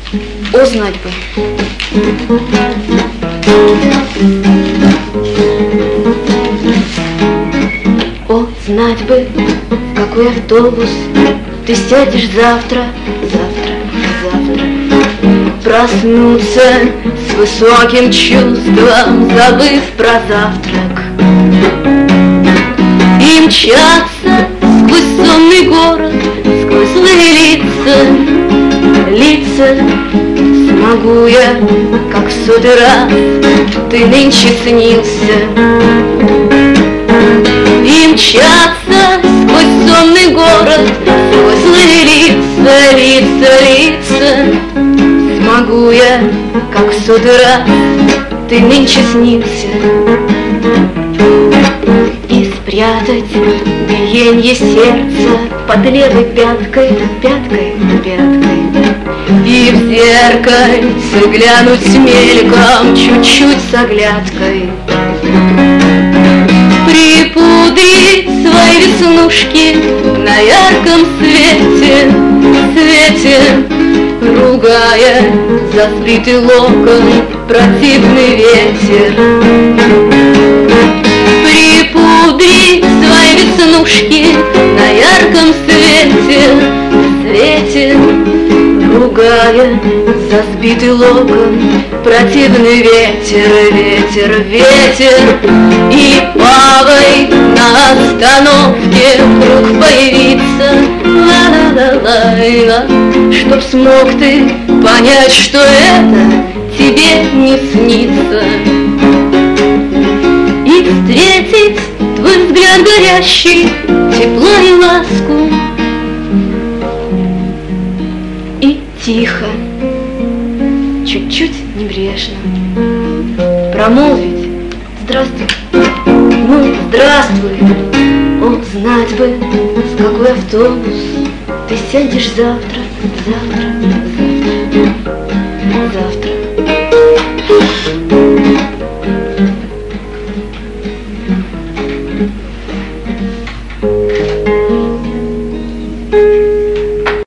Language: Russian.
О, знать бы. О, знать бы, в какой автобус ты сядешь завтра, завтра, завтра. Проснуться с высоким чувством, забыв про завтрак, и мчаться сквозь сонный город, сквозь злые лица. Смогу я, как в сотый раз ты нынче снился, и мчаться сквозь сонный город, сквозь злые лица. Смогу я, как в сотый раз ты нынче снился, и спрятать биенье сердца под левой пяткой, пяткой, пяткой, и в зеркальце глянуть мельком, чуть-чуть с оглядкой, припудрить свои веснушки на ярком свете, свете, ругая за сбитый локон противный ветер. Припудрить свои веснушки на ярком свете, свете, ругая за сбитый локон противный ветер, ветер, ветер. И павой на остановке вдруг появиться, ла-ла-ла-ла-ла, чтоб смог ты понять, что это тебе не снится, и встретить твой взгляд горящий, тепло и ласку, и тихо, чуть-чуть небрежно промолвить: здравствуй, ну, здравствуй. О, знать бы, с какой автобус ты сядешь завтра, завтра.